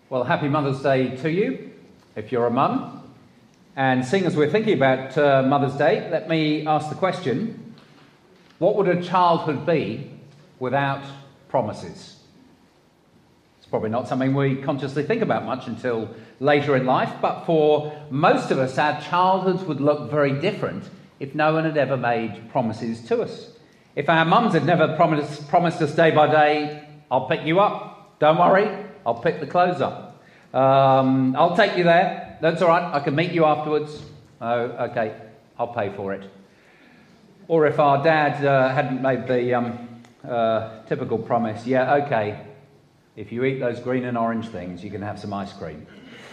Well, happy Mother's Day to you, if you're a mum. And seeing as we're thinking about Mother's Day, let me ask the question, what would a childhood be without promises? It's probably not something we consciously think about much until later in life, but for most of us, our childhoods would look very different if no one had ever made promises to us. If our mums had never promised us day by day, I'll pick you up, don't worry, I'll pick the clothes up. I'll take you there. That's all right. I can meet you afterwards. Oh, okay. I'll pay for it. Or if our dad hadn't made the typical promise, yeah, okay. If you eat those green and orange things, you can have some ice cream.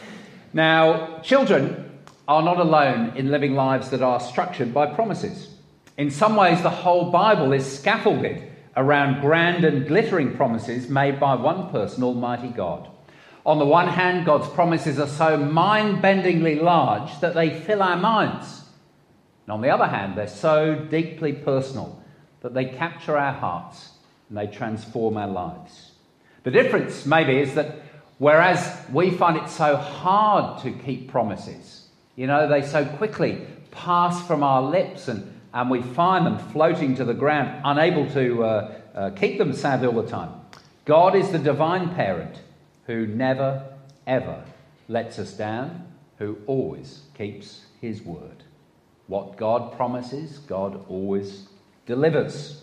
Now, children are not alone in living lives that are structured by promises. In some ways, the whole Bible is scaffolded around grand and glittering promises made by one person, Almighty God. On the one hand, God's promises are so mind-bendingly large that they fill our minds. And on the other hand, they're so deeply personal that they capture our hearts and they transform our lives. The difference, maybe, is that whereas we find it so hard to keep promises, they so quickly pass from our lips and we find them floating to the ground, unable to keep them, sadly, all the time. God is the divine parent who never, ever lets us down, who always keeps his word. What God promises, God always delivers.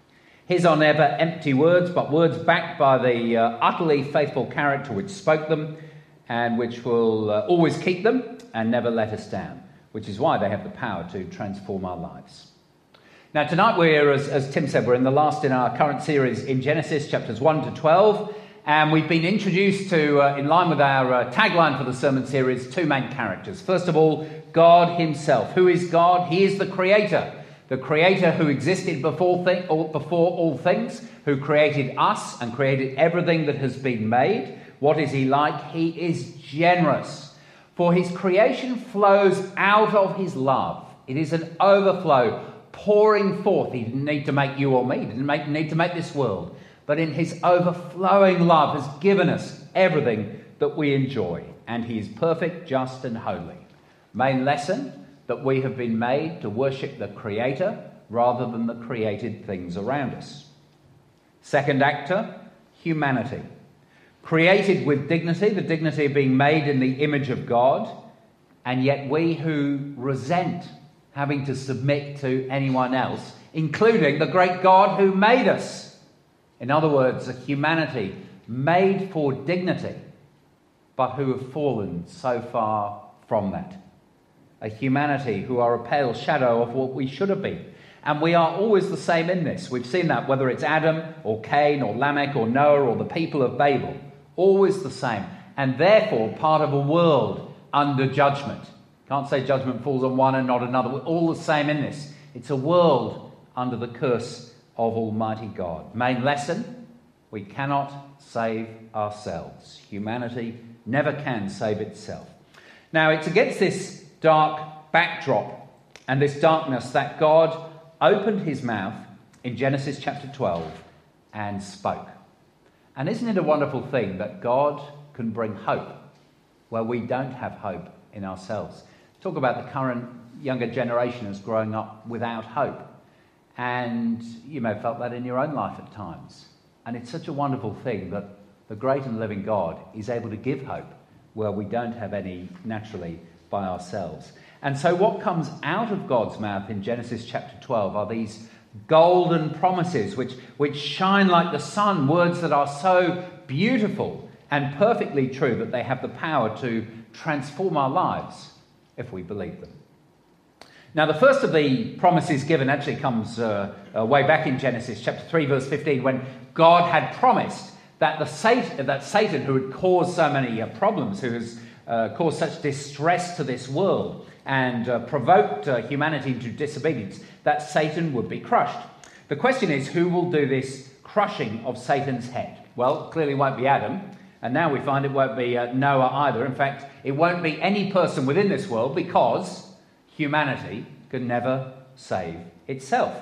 His are never empty words, but words backed by the utterly faithful character which spoke them and which will always keep them and never let us down, which is why they have the power to transform our lives. Now, tonight we're, as Tim said, we're in the last in our current series in Genesis, chapters 1 to 12, and we've been introduced to, in line with our tagline for the sermon series, two main characters. First of all, God himself. Who is God? He is the Creator who existed before all things, who created us and created everything that has been made. What is he like? He is generous. For his creation flows out of his love. It is an overflow, pouring forth. He didn't need to make you or me. He didn't need to make this world. But in his overflowing love has given us everything that we enjoy. And he is perfect, just and holy. Main lesson, that we have been made to worship the Creator rather than the created things around us. Second actor, humanity. Created with dignity, the dignity of being made in the image of God, and yet we who resent having to submit to anyone else, including the great God who made us. In other words, a humanity made for dignity, but who have fallen so far from that. A humanity who are a pale shadow of what we should have been. And we are always the same in this. We've seen that, whether it's Adam or Cain or Lamech or Noah or the people of Babel. Always the same. And therefore part of a world under judgment. Can't say judgment falls on one and not another. We're all the same in this. It's a world under the curse of Almighty God. Main lesson, we cannot save ourselves. Humanity never can save itself. Now, it's against this dark backdrop and this darkness that God opened his mouth in Genesis chapter 12 and spoke. And isn't it a wonderful thing that God can bring hope where we don't have hope in ourselves? Talk about the current younger generation as growing up without hope. And you may have felt that in your own life at times. And it's such a wonderful thing that the great and living God is able to give hope where we don't have any naturally by ourselves. And so what comes out of God's mouth in Genesis chapter 12 are these golden promises which shine like the sun, words that are so beautiful and perfectly true that they have the power to transform our lives if we believe them. Now, the first of the promises given actually comes way back in Genesis chapter 3, verse 15, when God had promised that Satan, who had caused so many problems, who has caused such distress to this world and provoked humanity into disobedience, that Satan would be crushed. The question is, who will do this crushing of Satan's head? Well, it clearly won't be Adam, and now we find it won't be Noah either. In fact, it won't be any person within this world because humanity can never save itself.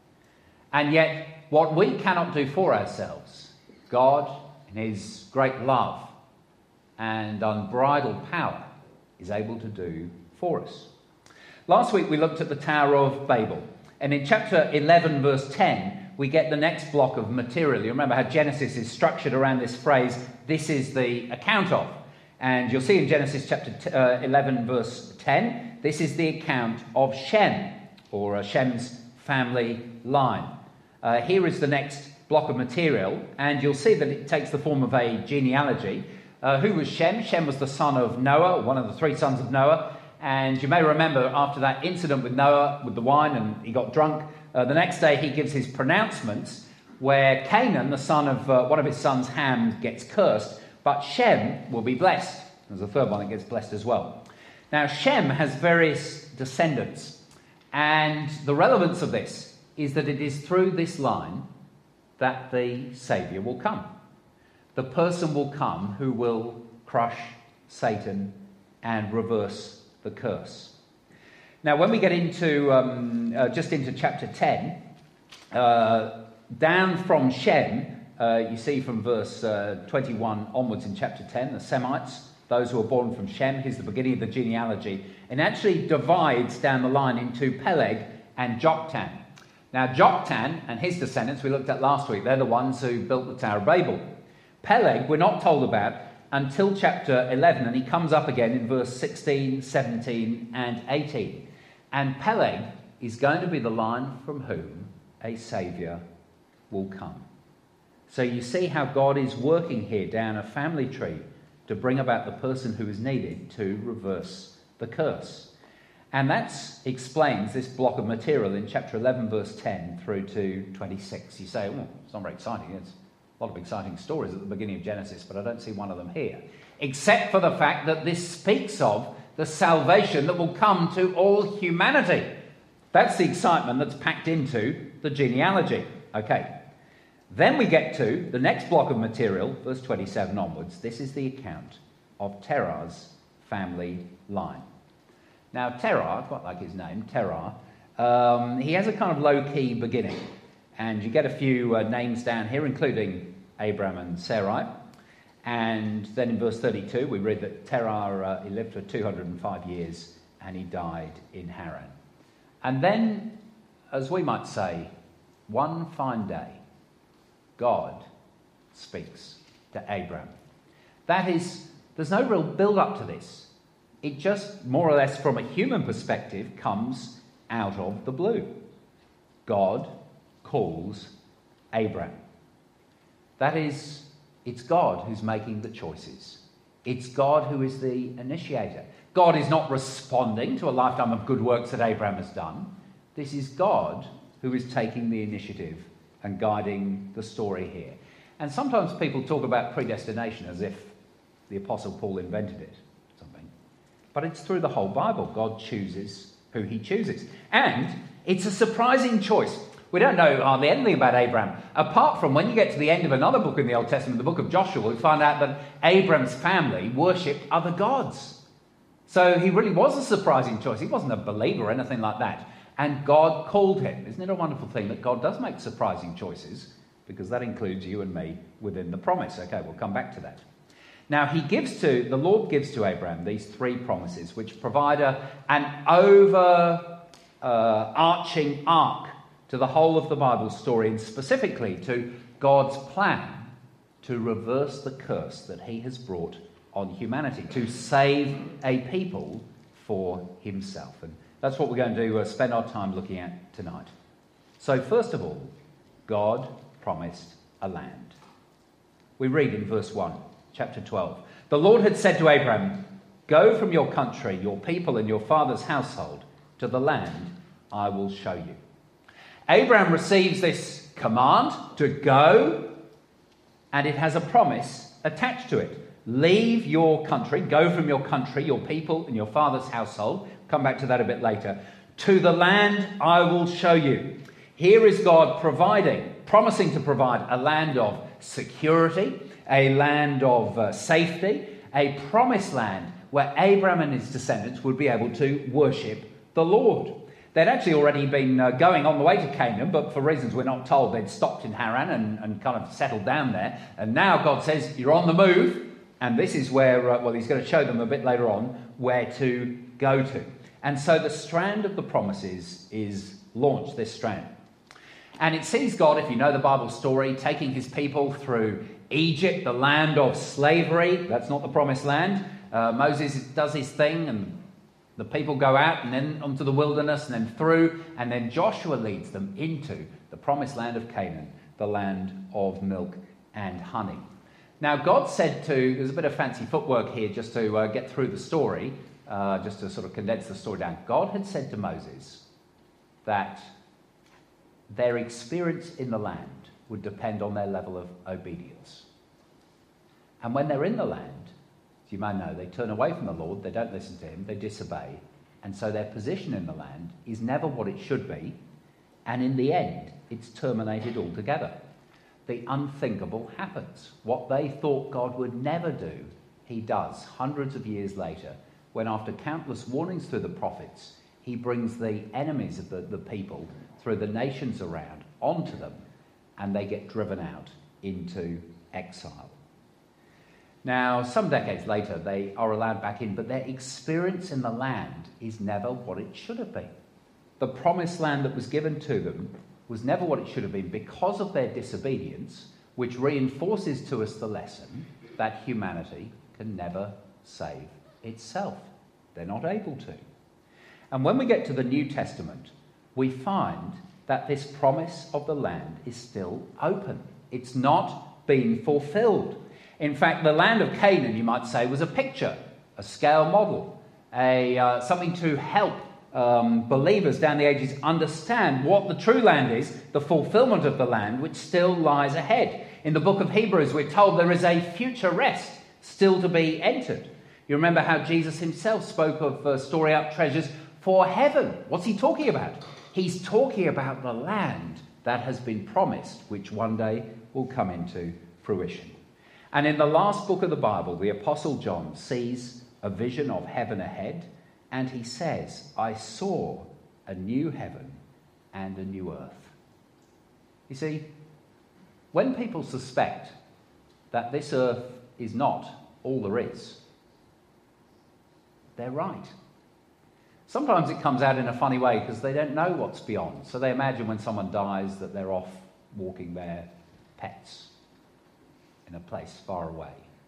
And yet, what we cannot do for ourselves, God, in his great love, and unbridled power is able to do for us. Last week we looked at the Tower of Babel, and in chapter 11 verse 10 we get the next block of material. You remember how Genesis is structured around this phrase, this is the account of. And you'll see in Genesis chapter 11 verse 10, this is the account of Shem, or Shem's family line. Here is the next block of material, and you'll see that it takes the form of a genealogy. Who was Shem? Shem was the son of Noah, one of the three sons of Noah. And you may remember after that incident with Noah, with the wine, and he got drunk, the next day he gives his pronouncements where Canaan, the son of one of his sons, Ham, gets cursed, but Shem will be blessed. There's a third one that gets blessed as well. Now, Shem has various descendants, and the relevance of this is that it is through this line that the Saviour will come. The person will come who will crush Satan and reverse the curse. Now, when we get into just into chapter 10, down from Shem, you see from verse 21 onwards in chapter 10, the Semites, those who are born from Shem, here's the beginning of the genealogy, and actually divides down the line into Peleg and Joktan. Now, Joktan and his descendants, we looked at last week, they're the ones who built the Tower of Babel. Peleg, we're not told about until chapter 11, and he comes up again in verse 16, 17, and 18. And Peleg is going to be the line from whom a Saviour will come. So you see how God is working here down a family tree to bring about the person who is needed to reverse the curse. And that explains this block of material in chapter 11, verse 10 through to 26. You say, oh, it's not very exciting. There's a lot of exciting stories at the beginning of Genesis, but I don't see one of them here. Except for the fact that this speaks of the salvation that will come to all humanity. That's the excitement that's packed into the genealogy. Okay. Then we get to the next block of material, verse 27 onwards. This is the account of Terah's family line. Now, Terah, I quite like his name, Terah, he has a kind of low-key beginning. And you get a few names down here, including Abram and Sarai. And then in verse 32, we read that Terah, he lived for 205 years and he died in Haran. And then, as we might say, one fine day, God speaks to Abram. That is, there's no real build-up to this. It just, more or less from a human perspective, comes out of the blue. God calls Abram. That is, it's God who's making the choices. It's God who is the initiator. God is not responding to a lifetime of good works that Abraham has done. This is God who is taking the initiative and guiding the story here. And sometimes people talk about predestination as if the Apostle Paul invented it, something. But it's through the whole Bible. God chooses who he chooses. And it's a surprising choice. We don't know hardly anything about Abraham, apart from when you get to the end of another book in the Old Testament, the book of Joshua, we find out that Abraham's family worshipped other gods. So he really was a surprising choice. He wasn't a believer or anything like that. And God called him. Isn't it a wonderful thing that God does make surprising choices? Because that includes you and me within the promise. Okay, we'll come back to that. Now, the Lord gives to Abraham these three promises, which provide an overarching arc to the whole of the Bible story, and specifically to God's plan to reverse the curse that he has brought on humanity, to save a people for himself. And that's what we're going to spend our time looking at tonight. So first of all, God promised a land. We read in verse 1, chapter 12. The Lord had said to Abraham, "Go from your country, your people and your father's household to the land I will show you." Abraham receives this command to go, and it has a promise attached to it. Leave your country, go from your country, your people and your father's household. Come back to that a bit later. To the land I will show you. Here is God promising to provide a land of security, a land of safety, a promised land where Abraham and his descendants would be able to worship the Lord. They'd actually already been going on the way to Canaan, but for reasons we're not told, they'd stopped in Haran and kind of settled down there. And now God says, you're on the move, And this is where, he's going to show them a bit later on where to go to. And so the strand of the promises is launched, this strand. And it sees God, if you know the Bible story, taking his people through Egypt, the land of slavery. That's not the promised land. Moses does his thing and the people go out and then onto the wilderness and then through. And then Joshua leads them into the promised land of Canaan, the land of milk and honey. Now God said to, there's a bit of fancy footwork here just to get through the story, just to sort of condense the story down. God had said to Moses that their experience in the land would depend on their level of obedience. And when they're in the land, as you may know, they turn away from the Lord, they don't listen to him, they disobey, and so their position in the land is never what it should be, and in the end, it's terminated altogether. The unthinkable happens. What they thought God would never do, he does hundreds of years later, when after countless warnings through the prophets, he brings the enemies of the people through the nations around onto them, and they get driven out into exile. Now, some decades later, they are allowed back in, but their experience in the land is never what it should have been. The promised land that was given to them was never what it should have been because of their disobedience, which reinforces to us the lesson that humanity can never save itself. They're not able to. And when we get to the New Testament, we find that this promise of the land is still open. It's not been fulfilled. In fact, the land of Canaan, you might say, was a picture, a scale model, something to help believers down the ages understand what the true land is, the fulfillment of the land, which still lies ahead. In the book of Hebrews, we're told there is a future rest still to be entered. You remember how Jesus himself spoke of storing up treasures for heaven. What's he talking about? He's talking about the land that has been promised, which one day will come into fruition. And in the last book of the Bible, the Apostle John sees a vision of heaven ahead, and he says, I saw a new heaven and a new earth. You see, when people suspect that this earth is not all there is, they're right. Sometimes it comes out in a funny way because they don't know what's beyond. So they imagine when someone dies that they're off walking their pets in a place far away.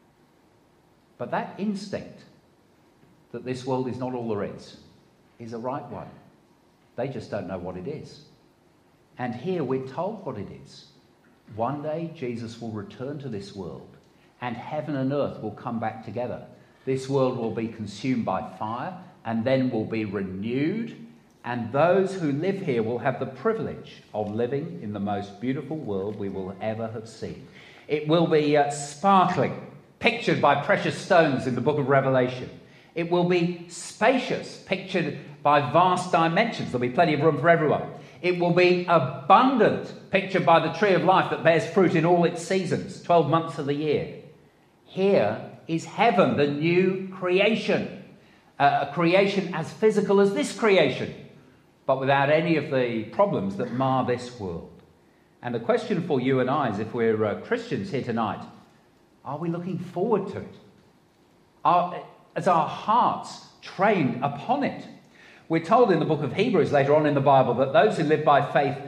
But that instinct that this world is not all there is a right one. They just don't know what it is. And here we're told what it is. One day Jesus will return to this world and heaven and earth will come back together. This world will be consumed by fire and then will be renewed, and those who live here will have the privilege of living in the most beautiful world we will ever have seen. It will be sparkling, pictured by precious stones in the book of Revelation. It will be spacious, pictured by vast dimensions. There'll be plenty of room for everyone. It will be abundant, pictured by the tree of life that bears fruit in all its seasons, 12 months of the year. Here is heaven, the new creation. A creation as physical as this creation, but without any of the problems that mar this world. And the question for you and I is, if we're Christians here tonight, are we looking forward to it? Is our hearts trained upon it? We're told in the book of Hebrews later on in the Bible that those who live by faith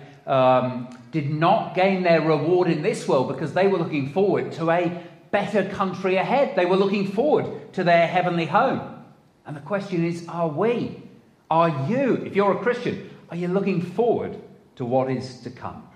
did not gain their reward in this world because they were looking forward to a better country ahead. They were looking forward to their heavenly home. And the question is, are we? Are you, if you're a Christian, are you looking forward to what is to come?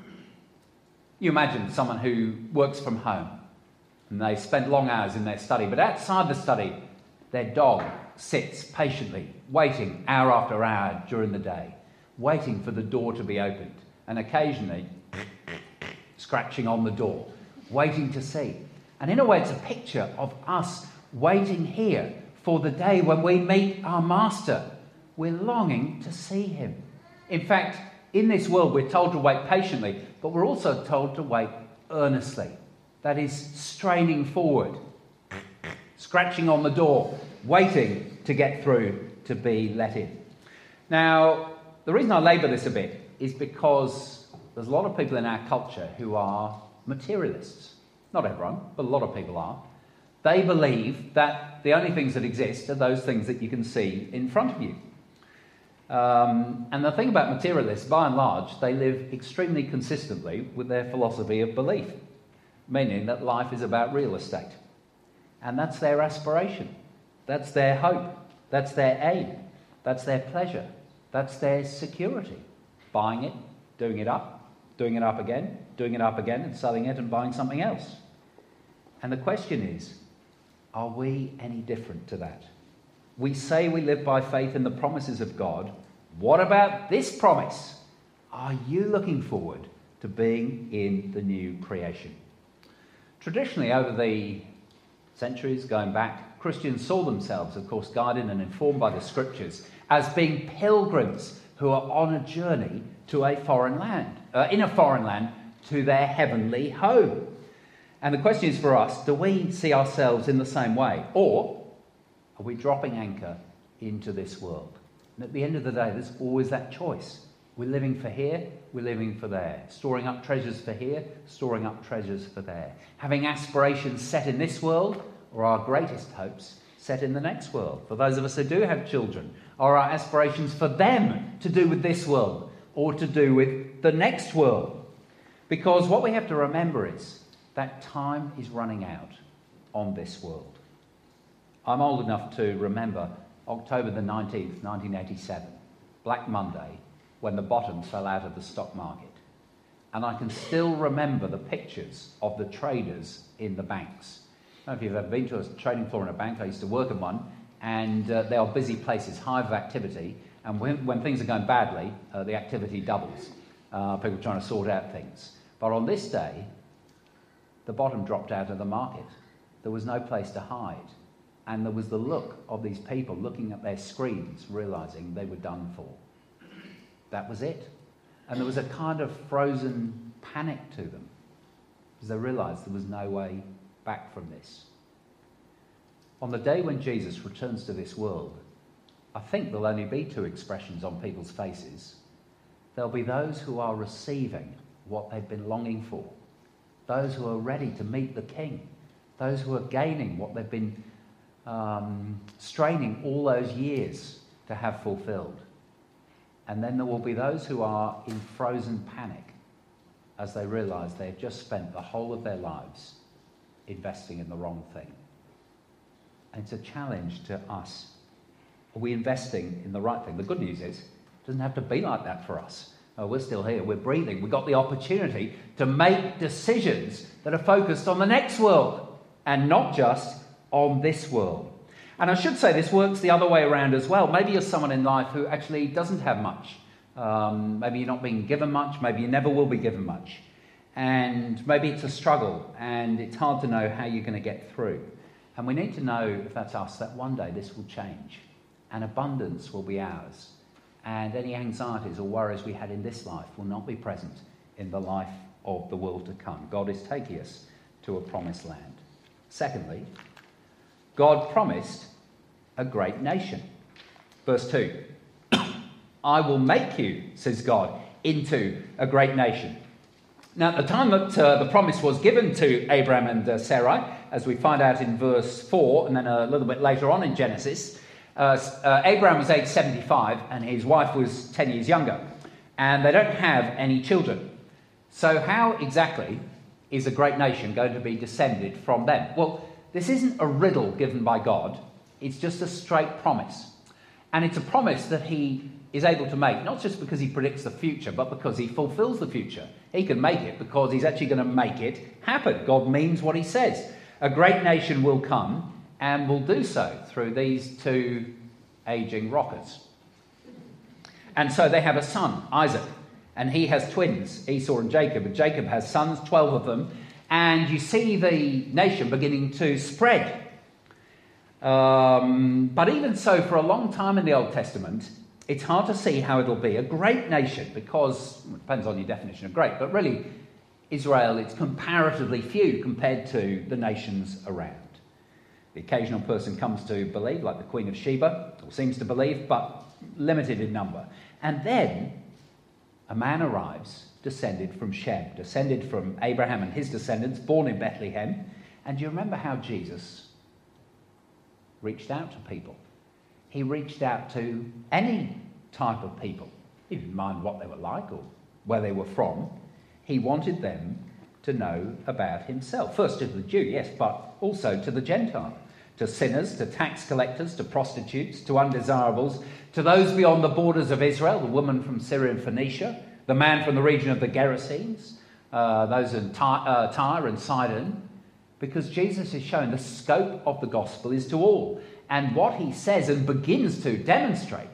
You imagine someone who works from home and they spend long hours in their study, but outside the study, their dog sits patiently, waiting hour after hour during the day, waiting for the door to be opened, and occasionally scratching on the door, waiting to see. And in a way, it's a picture of us waiting here for the day when we meet our Master. We're longing to see him. In fact, in this world, we're told to wait patiently, but we're also told to wait earnestly. That is, straining forward, scratching on the door, waiting to get through to be let in. Now, the reason I labour this a bit is because there's a lot of people in our culture who are materialists. Not everyone, but a lot of people are. They believe that the only things that exist are those things that you can see in front of you. And the thing about materialists, by and large, they live extremely consistently with their philosophy of belief, meaning that life is about real estate. And that's their aspiration. That's their hope. That's their aim. That's their pleasure. That's their security. Buying it, doing it up again, and selling it and buying something else. And the question is, are we any different to that? We say we live by faith in the promises of God. What about this promise? Are you looking forward to being in the new creation? Traditionally, over the centuries going back, Christians saw themselves, of course, guided and informed by the scriptures, as being pilgrims who are on a journey to a foreign land, to their heavenly home. And the question is for us, do we see ourselves in the same way? Or are we dropping anchor into this world? And at the end of the day, there's always that choice. We're living for here, we're living for there. Storing up treasures for here, storing up treasures for there. Having aspirations set in this world, or our greatest hopes set in the next world. For those of us who do have children, are our aspirations for them to do with this world, or to do with the next world? Because what we have to remember is that time is running out on this world. I'm old enough to remember October the 19th, 1987, Black Monday, when the bottom fell out of the stock market. And I can still remember the pictures of the traders in the banks. I don't know if you've ever been to a trading floor in a bank. I used to work in one, and they are busy places, hive of activity. And when things are going badly, the activity doubles. People trying to sort out things. But on this day, the bottom dropped out of the market. There was no place to hide. And there was the look of these people looking at their screens, realising they were done for. That was it. And there was a kind of frozen panic to them, because they realised there was no way back from this. On the day when Jesus returns to this world, I think there'll only be two expressions on people's faces. There'll be those who are receiving what they've been longing for, those who are ready to meet the King, those who are gaining what they've been straining all those years to have fulfilled. And then there will be those who are in frozen panic as they realise they've just spent the whole of their lives investing in the wrong thing. And it's a challenge to us. Are we investing in the right thing? The good news is, it doesn't have to be like that for us. We're still here, we're breathing. We've got the opportunity to make decisions that are focused on the next world and not just on this world. And I should say this works the other way around as well. Maybe you're someone in life who actually doesn't have much. Maybe you're not being given much. Maybe you never will be given much. And maybe it's a struggle and it's hard to know how you're going to get through. And we need to know, if that's us, that one day this will change and abundance will be ours. And any anxieties or worries we had in this life will not be present in the life of the world to come. God is taking us to a promised land. Secondly, God promised a great nation. Verse 2. I will make you, says God, into a great nation. Now, at the time that the promise was given to Abraham and Sarai, as we find out in verse 4, and then a little bit later on in Genesis, Abraham was age 75 and his wife was 10 years younger. And they don't have any children. So how exactly is a great nation going to be descended from them? Well, this isn't a riddle given by God. It's just a straight promise. And it's a promise that he is able to make, not just because he predicts the future, but because he fulfills the future. He can make it because he's actually going to make it happen. God means what he says. A great nation will come and will do so through these two aging rockers. And so they have a son, Isaac, and he has twins, Esau and Jacob. And Jacob has sons, 12 of them. And you see the nation beginning to spread. But even so, for a long time in the Old Testament, it's hard to see how it'll be a great nation because, it depends on your definition of great, but really, Israel, it's comparatively few compared to the nations around. The occasional person comes to believe, like the Queen of Sheba, or seems to believe, but limited in number. And then a man arrives, descended from Shem, descended from Abraham and his descendants, born in Bethlehem. And do you remember how Jesus reached out to people. He reached out to any type of people. He didn't mind what they were like or where they were from. He wanted them to know about himself. First to the Jew, yes, but also to the Gentile, to sinners, to tax collectors, to prostitutes, to undesirables, to those beyond the borders of Israel, the woman from Syria and Phoenicia, the man from the region of the Gerasenes, those in Tyre and Sidon, because Jesus has shown the scope of the gospel is to all. And what he says and begins to demonstrate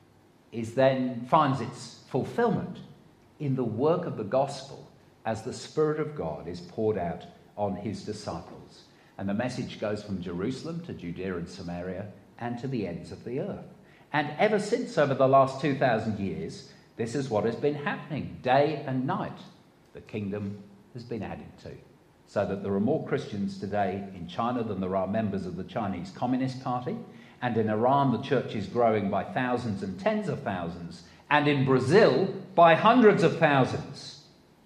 is then finds its fulfillment in the work of the gospel as the Spirit of God is poured out on his disciples. And the message goes from Jerusalem to Judea and Samaria and to the ends of the earth. And ever since, over the last 2,000 years, this is what has been happening day and night. The kingdom has been added to. So that there are more Christians today in China than there are members of the Chinese Communist Party. And in Iran, the church is growing by thousands and tens of thousands. And in Brazil, by hundreds of thousands.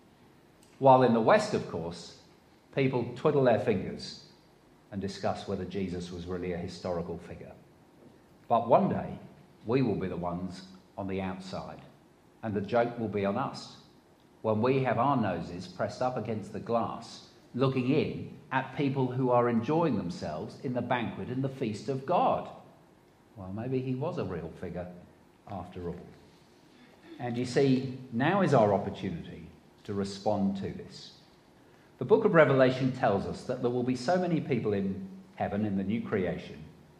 While in the West, of course, people twiddle their fingers and discuss whether Jesus was really a historical figure. But one day, we will be the ones on the outside. And the joke will be on us when we have our noses pressed up against the glass, looking in at people who are enjoying themselves in the banquet and the feast of God. Well, maybe he was a real figure after all. And you see, now is our opportunity to respond to this. The book of Revelation tells us that there will be so many people in heaven, in the new creation,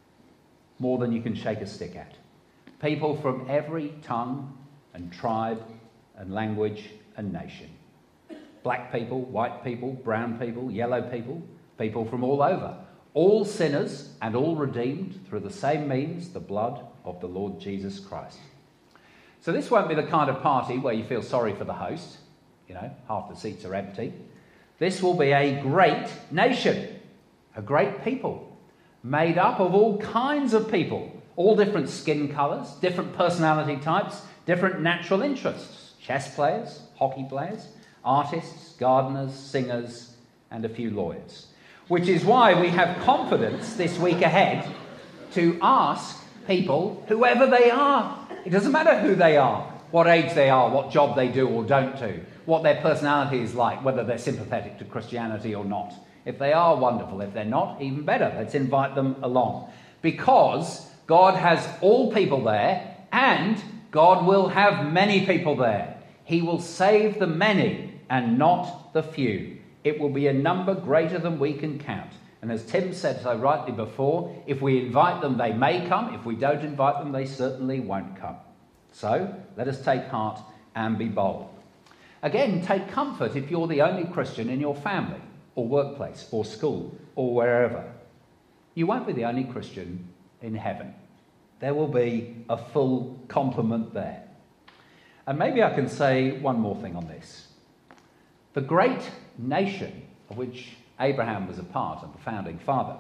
more than you can shake a stick at. People from every tongue and tribe and language and nation. Black people, white people, brown people, yellow people, people from all over. All sinners and all redeemed through the same means, the blood of the Lord Jesus Christ. So this won't be the kind of party where you feel sorry for the host. You know, half the seats are empty. This will be a great nation, a great people, made up of all kinds of people, all different skin colours, different personality types, different natural interests, chess players, hockey players, artists, gardeners, singers, and a few lawyers. Which is why we have confidence this week ahead to ask people, whoever they are. It doesn't matter who they are, what age they are, what job they do or don't do, what their personality is like, whether they're sympathetic to Christianity or not. If they are, wonderful. If they're not, even better. Let's invite them along. Because God has all people there, and God will have many people there. He will save the many and not the few. It will be a number greater than we can count. And as Tim said so rightly before, if we invite them, they may come. If we don't invite them, they certainly won't come. So let us take heart and be bold. Again, take comfort if you're the only Christian in your family or workplace or school or wherever. You won't be the only Christian in heaven. There will be a full complement there. And maybe I can say one more thing on this. The great nation of which Abraham was a part of, the founding father,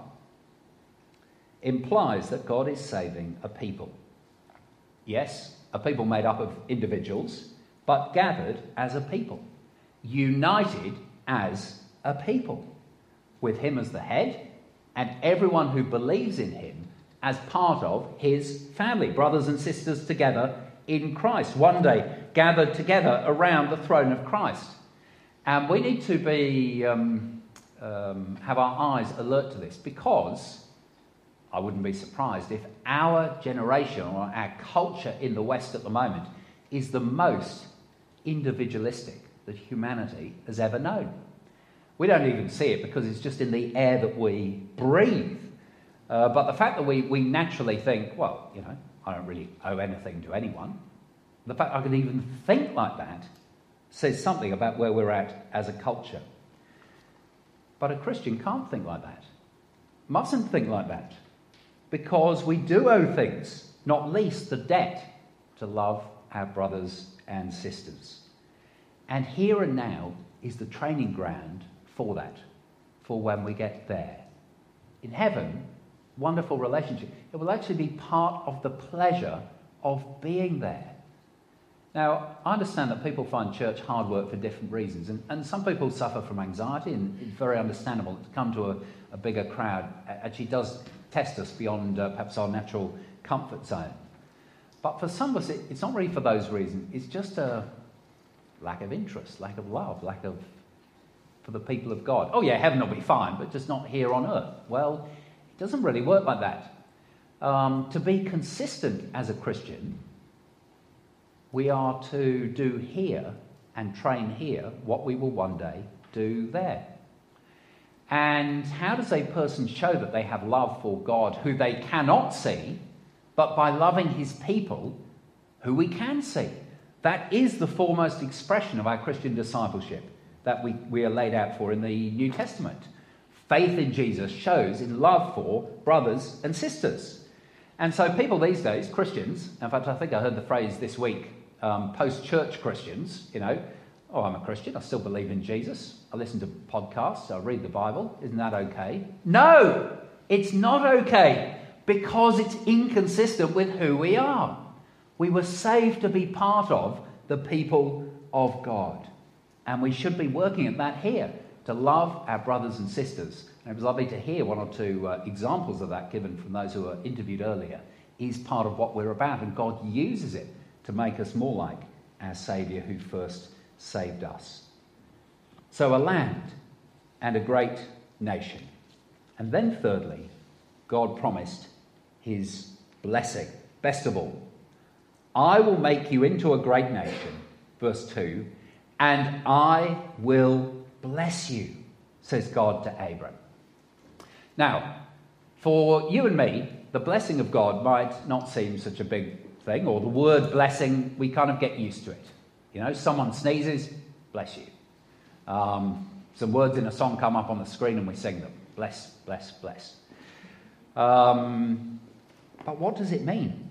implies that God is saving a people. Yes, a people made up of individuals, but gathered as a people, united as a people, with him as the head and everyone who believes in him as part of his family, brothers and sisters together in Christ, one day gathered together around the throne of Christ. And we need to be have our eyes alert to this, because I wouldn't be surprised if our generation or our culture in the West at the moment is the most individualistic that humanity has ever known. We don't even see it because it's just in the air that we breathe. But the fact that we naturally think, well, you know, I don't really owe anything to anyone. The fact I can even think like that says something about where we're at as a culture. But a Christian can't think like that. Mustn't think like that. Because we do owe things, not least the debt to love our brothers and sisters. And here and now is the training ground for that, for when we get there. In heaven, wonderful relationship. It will actually be part of the pleasure of being there. Now, I understand that people find church hard work for different reasons, and some people suffer from anxiety, and it's very understandable to come to a bigger crowd. Actually does test us beyond perhaps our natural comfort zone. But for some of us, it's not really for those reasons. It's just a lack of interest, lack of love, for the people of God. Oh yeah, heaven will be fine, but just not here on earth. Well, it doesn't really work like that. To be consistent as a Christian, we are to do here and train here what we will one day do there. And how does a person show that they have love for God who they cannot see, but by loving his people who we can see? That is the foremost expression of our Christian discipleship that we are laid out for in the New Testament. Faith in Jesus shows in love for brothers and sisters. And so people these days, Christians, in fact I think I heard the phrase this week, post-church Christians, oh, I'm a Christian, I still believe in Jesus, I listen to podcasts, I read the Bible, isn't that okay? No, it's not okay, because it's inconsistent with who we are. We were saved to be part of the people of God. And we should be working at that here, to love our brothers and sisters. And it was lovely to hear one or two examples of that given from those who were interviewed earlier. Is part of what we're about, and God uses it to make us more like our Saviour who first saved us. So a land and a great nation. And then thirdly, God promised his blessing. Best of all, I will make you into a great nation, verse 2, and I will bless you, says God to Abram. Now, for you and me, the blessing of God might not seem such a big thing, or the word blessing, we kind of get used to it. Someone sneezes, bless you. Some words in a song come up on the screen and we sing them. Bless, bless, bless. But what does it mean?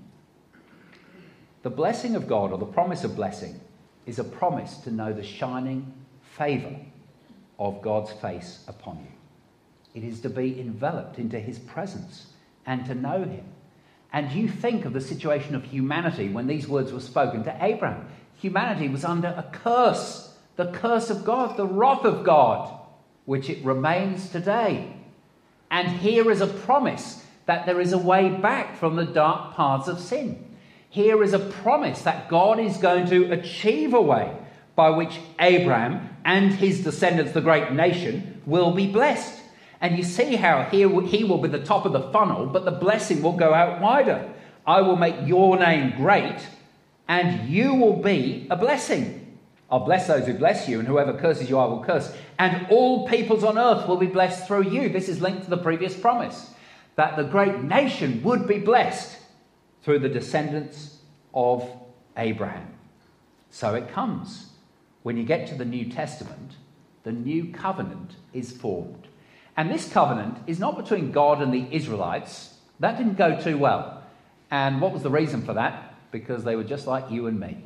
The blessing of God, or the promise of blessing, is a promise to know the shining favour of God's face upon you. It is to be enveloped into his presence and to know him. And you think of the situation of humanity when these words were spoken to Abraham. Humanity was under a curse, the curse of God, the wrath of God, which it remains today. And here is a promise that there is a way back from the dark paths of sin. Here is a promise that God is going to achieve a way by which Abraham and his descendants, the great nation, will be blessed. And you see how he will be the top of the funnel, but the blessing will go out wider. I will make your name great, and you will be a blessing. I'll bless those who bless you, and whoever curses you, I will curse. And all peoples on earth will be blessed through you. This is linked to the previous promise, that the great nation would be blessed through the descendants of Abraham. So it comes. When you get to the New Testament, the new covenant is formed. And this covenant is not between God and the Israelites. That didn't go too well. And what was the reason for that? Because they were just like you and me.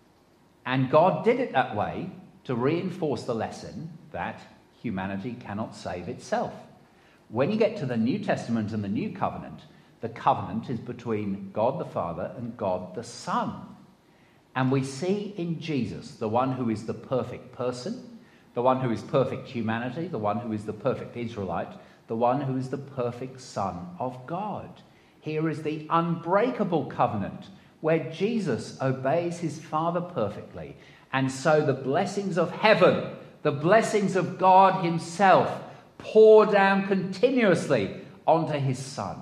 And God did it that way to reinforce the lesson that humanity cannot save itself. When you get to the New Testament and the New Covenant, the covenant is between God the Father and God the Son. And we see in Jesus the one who is the perfect person, the one who is perfect humanity, the one who is the perfect Israelite, the one who is the perfect Son of God. Here is the unbreakable covenant where Jesus obeys his Father perfectly. And so the blessings of heaven, the blessings of God himself, pour down continuously onto his Son.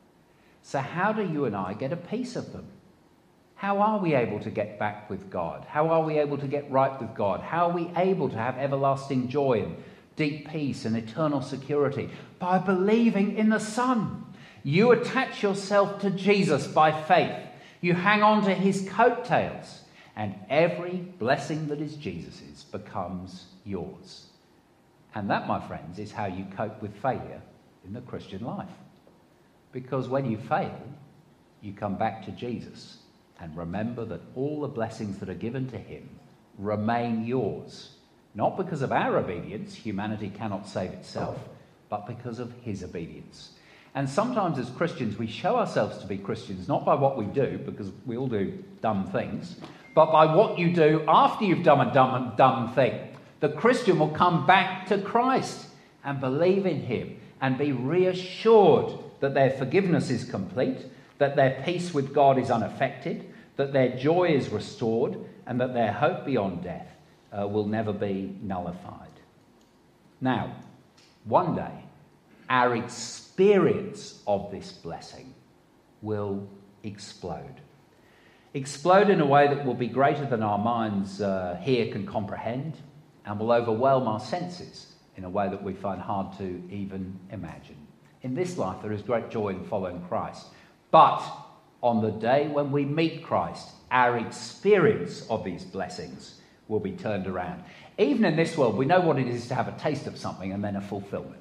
So how do you and I get a piece of them? How are we able to get back with God? How are we able to get right with God? How are we able to have everlasting joy and deep peace and eternal security? By believing in the Son. You attach yourself to Jesus by faith. You hang on to his coattails, and every blessing that is Jesus's becomes yours. And that, my friends, is how you cope with failure in the Christian life. Because when you fail, you come back to Jesus and remember that all the blessings that are given to him remain yours. Not because of our obedience, humanity cannot save itself, but because of his obedience. And sometimes as Christians, we show ourselves to be Christians, not by what we do, because we all do dumb things, but by what you do after you've done a dumb thing. The Christian will come back to Christ and believe in him and be reassured that their forgiveness is complete, that their peace with God is unaffected, that their joy is restored, and that their hope beyond death will never be nullified. Now, one day, our experience of this blessing will explode. Explode in a way that will be greater than our minds here can comprehend, and will overwhelm our senses in a way that we find hard to even imagine. In this life, there is great joy in following Christ. But on the day when we meet Christ, our experience of these blessings will be turned around. Even in this world, we know what it is to have a taste of something and then a fulfillment.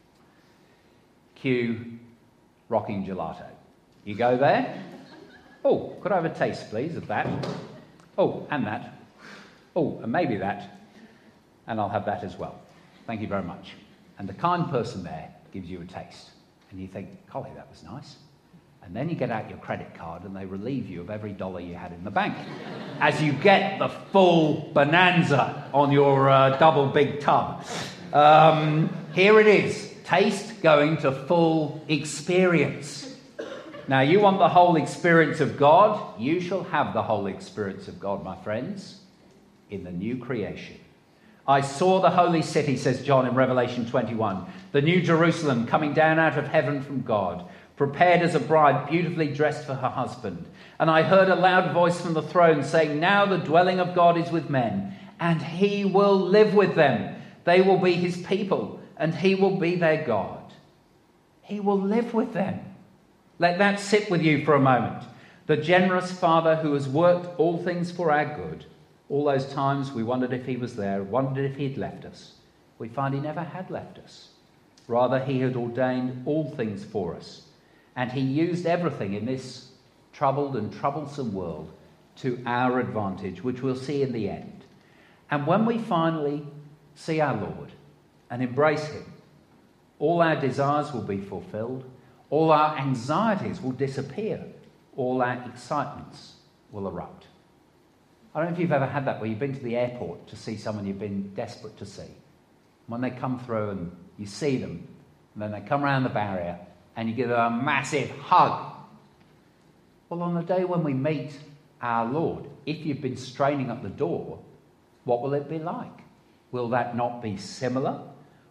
Cue rocking gelato. You go there. Oh, could I have a taste, please, of that? Oh, and that. Oh, and maybe that. And I'll have that as well. Thank you very much. And the kind person there gives you a taste. And you think, golly, that was nice. And then you get out your credit card and they relieve you of every dollar you had in the bank as you get the full bonanza on your double big tub. Here it is. Taste going to full experience. Now, you want the whole experience of God? You shall have the whole experience of God, my friends, in the new creation. I saw the holy city, says John in Revelation 21, the new Jerusalem coming down out of heaven from God, prepared as a bride beautifully dressed for her husband. And I heard a loud voice from the throne saying, now the dwelling of God is with men, and he will live with them. They will be his people, and he will be their God. He will live with them. Let that sit with you for a moment. The generous Father who has worked all things for our good. All those times we wondered if he was there, wondered if he'd left us. We find he never had left us. Rather, he had ordained all things for us. And he used everything in this troubled and troublesome world to our advantage, which we'll see in the end. And when we finally see our Lord and embrace him, all our desires will be fulfilled, all our anxieties will disappear, all our excitements will erupt. I don't know if you've ever had that where you've been to the airport to see someone you've been desperate to see. When they come through and you see them, and then they come around the barrier and you give them a massive hug. Well, on the day when we meet our Lord, if you've been straining at the door, what will it be like? Will that not be similar?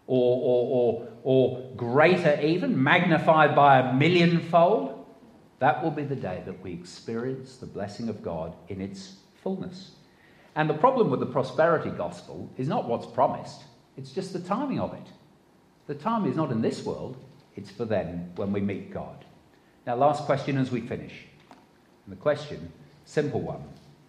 Or greater even, magnified by 1,000,000-fold? That will be the day that we experience the blessing of God in its fullness. And the problem with the prosperity gospel is not what's promised, it's just the timing of it. The time is not in this world, it's for then when we meet God. Now, last question as we finish. And the question, simple one.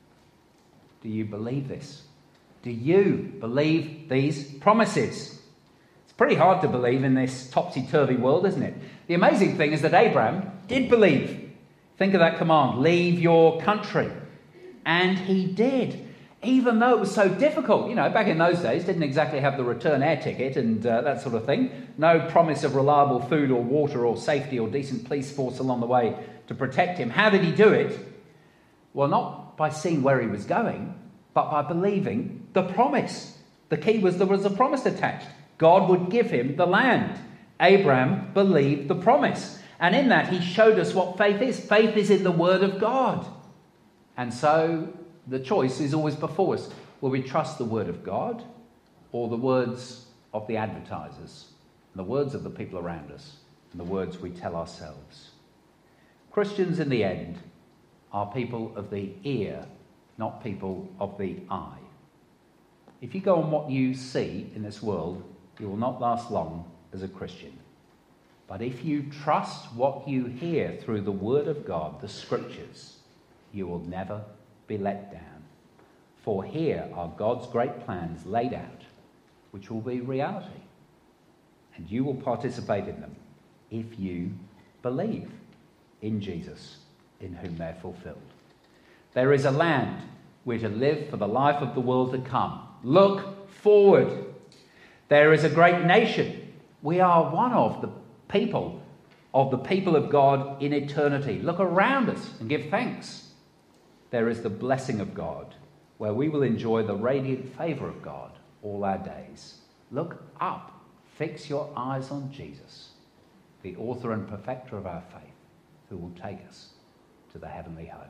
Do you believe this? Do you believe these promises? It's pretty hard to believe in this topsy-turvy world, isn't it? The amazing thing is that Abraham did believe. Think of that command, leave your country. And he did, even though it was so difficult. You know, back in those days, didn't exactly have the return air ticket and that sort of thing. No promise of reliable food or water or safety or decent police force along the way to protect him. How did he do it? Well, not by seeing where he was going, but by believing the promise. The key was there was a promise attached. God would give him the land. Abraham believed the promise. And in that, he showed us what faith is. Faith is in the word of God. And so the choice is always before us. Will we trust the word of God or the words of the advertisers, the words of the people around us, and the words we tell ourselves? Christians in the end are people of the ear, not people of the eye. If you go on what you see in this world, you will not last long as a Christian. But if you trust what you hear through the word of God, the scriptures, you will never be let down. For here are God's great plans laid out, which will be reality. And you will participate in them if you believe in Jesus, in whom they're fulfilled. There is a land we're to live for the life of the world to come. Look forward. There is a great nation. We are one of the people of God in eternity. Look around us and give thanks. There is the blessing of God, where we will enjoy the radiant favour of God all our days. Look up. Fix your eyes on Jesus. the author and perfecter of our faith, who will take us to the heavenly home.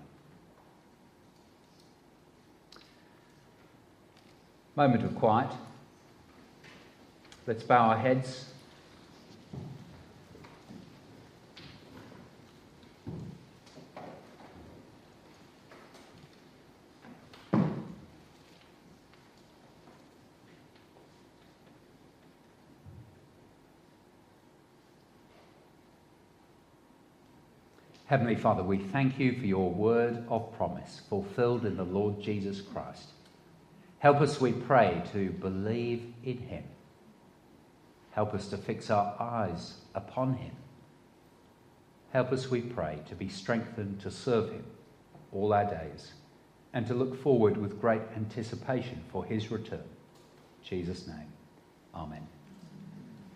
Moment of quiet. Let's bow our heads. Heavenly Father, we thank you for your word of promise fulfilled in the Lord Jesus Christ. Help us, we pray, to believe in him. Help us to fix our eyes upon him. Help us, we pray, to be strengthened to serve him all our days and to look forward with great anticipation for his return. In Jesus' name, amen.